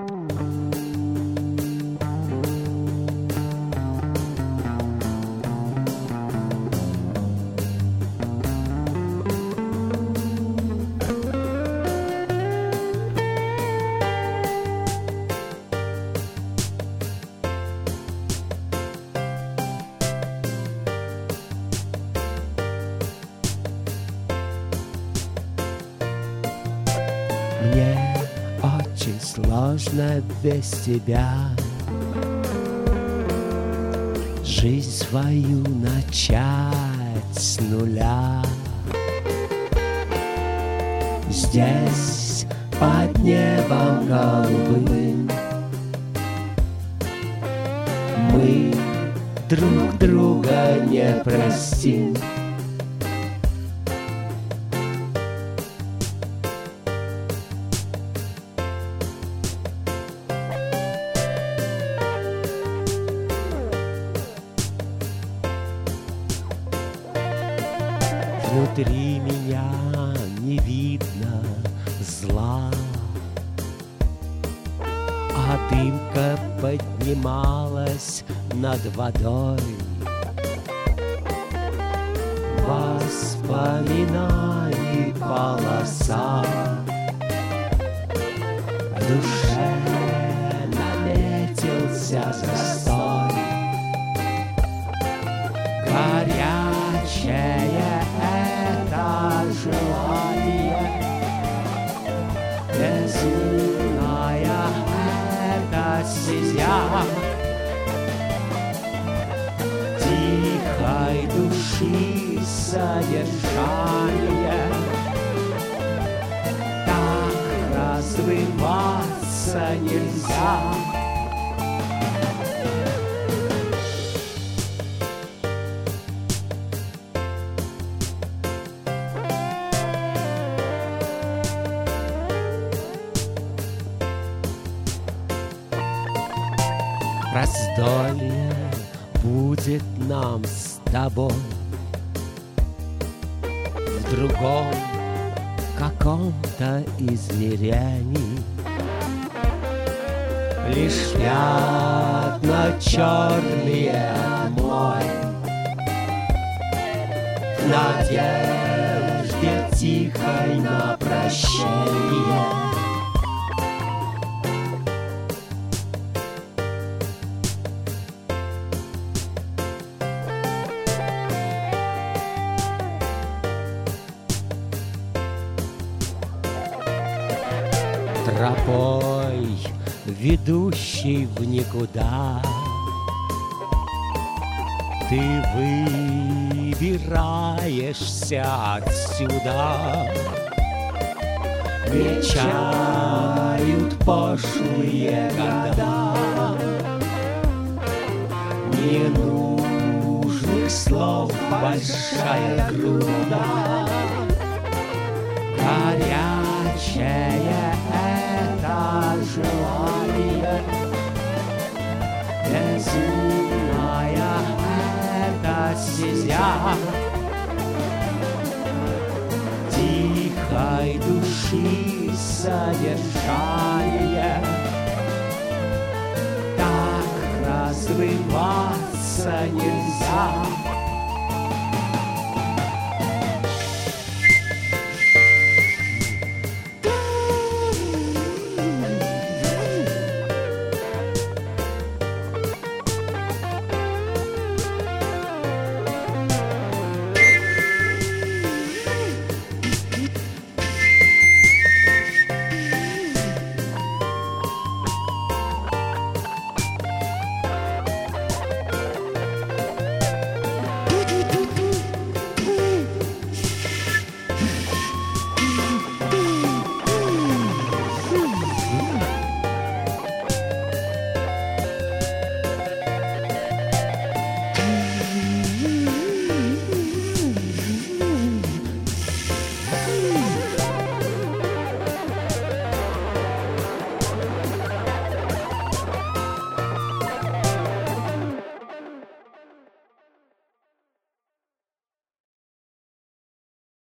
Мне очень сложно без тебя жизнь свою начать с нуля. Здесь под небом голубым мы друг друга не простим. Внутри меня не видно зла, а дымка поднималась над водой. Воспоминаний полоса, в душе наметился застой. Горячее это желание, безумная эта стезя, тихой души содержание. Так развиваться нельзя. Раздолье будет нам с тобой в другом каком-то измерении. Лишь пятна черные мой в надежде тихой на прощение. Тропой, ведущей в никуда, ты выбираешься отсюда. Мечают пошлые года, ненужных слов большая груда. Горячее это желание, безумная эта стезя, тихой души содержание. Так развиваться нельзя.